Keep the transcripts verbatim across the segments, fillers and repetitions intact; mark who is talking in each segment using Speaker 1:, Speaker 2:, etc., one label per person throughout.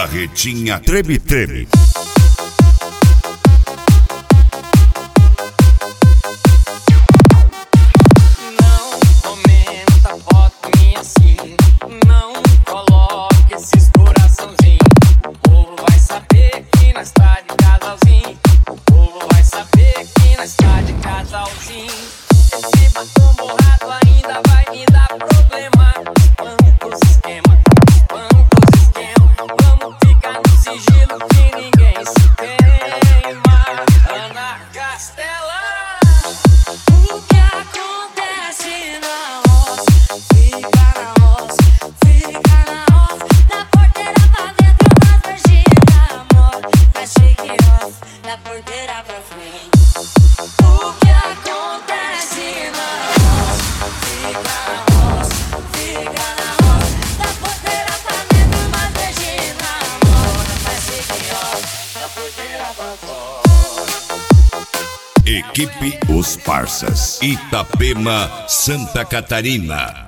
Speaker 1: Barretinha Treme Treme.
Speaker 2: Esse batom borrado ainda vai me dar problema. Espanta os esquema, espanta os esquema. Vamos ficar no sigilo que ninguém se queima. Ana Castela.
Speaker 3: O que acontece na roça, fica na roça, fica na roça. Da porteira pra dentro, nós Virgínia, amor. Da shake off, da porteira pra frente. O que acontece na roça, fica na roça, fica na roça. Da porteira pra dentro, nós Virgínia, amor. Da shake off, da porteira pra fora.
Speaker 1: Equipe Os Parsas, Itapema, Santa Catarina.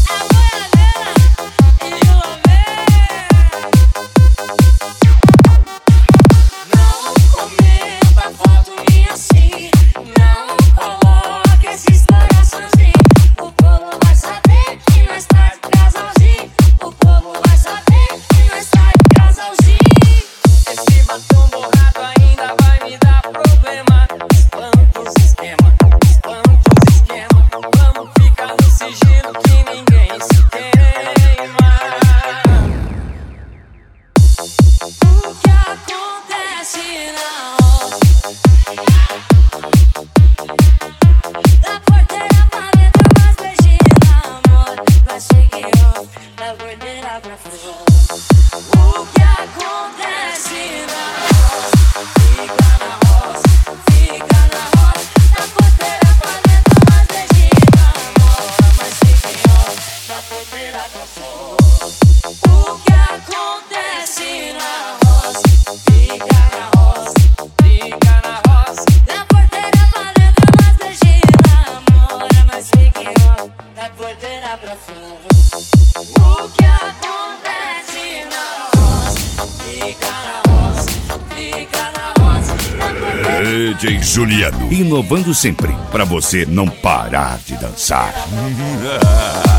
Speaker 3: O que acontece na roça, fica na roça, fica na roça.
Speaker 1: D J Juliano, inovando sempre, pra você não parar de dançar.